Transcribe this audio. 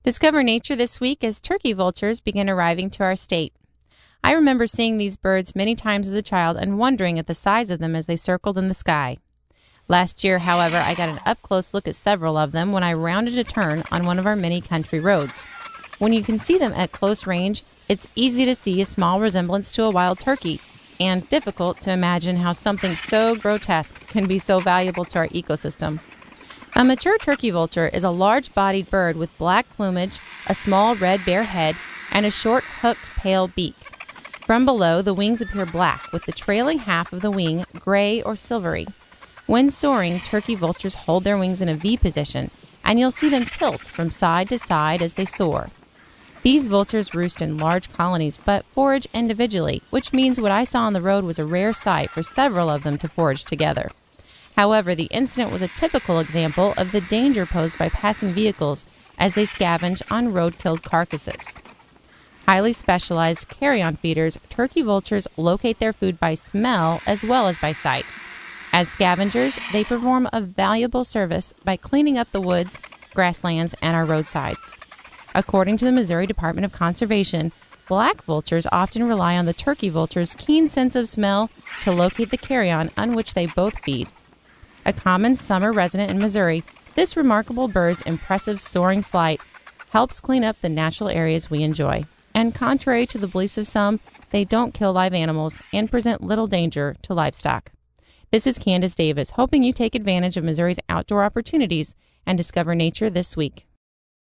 Discover nature this week as turkey vultures begin arriving to our state. I remember seeing these birds many times as a child and wondering at the size of them as they circled in the sky. Last year, however, I got an up-close look at several of them when I rounded a turn on one of our many country roads. When you can see them at close range, it's easy to see a small resemblance to a wild turkey, and difficult to imagine how something so grotesque can be so valuable to our ecosystem. A mature turkey vulture is a large-bodied bird with black plumage, a small red bare head, and a short, hooked, pale beak. From below, the wings appear black, with the trailing half of the wing gray or silvery. When soaring, turkey vultures hold their wings in a V position, and you'll see them tilt from side to side as they soar. These vultures roost in large colonies, but forage individually, which means what I saw on the road was a rare sight for several of them to forage together. However, the incident was a typical example of the danger posed by passing vehicles as they scavenge on road-killed carcasses. Highly specialized carrion feeders, turkey vultures locate their food by smell as well as by sight. As scavengers, they perform a valuable service by cleaning up the woods, grasslands, and our roadsides. According to the Missouri Department of Conservation, black vultures often rely on the turkey vulture's keen sense of smell to locate the carrion on which they both feed. A common summer resident in Missouri, this remarkable bird's impressive soaring flight helps clean up the natural areas we enjoy. And contrary to the beliefs of some, they don't kill live animals and present little danger to livestock. This is Candace Davis, hoping you take advantage of Missouri's outdoor opportunities and discover nature this week.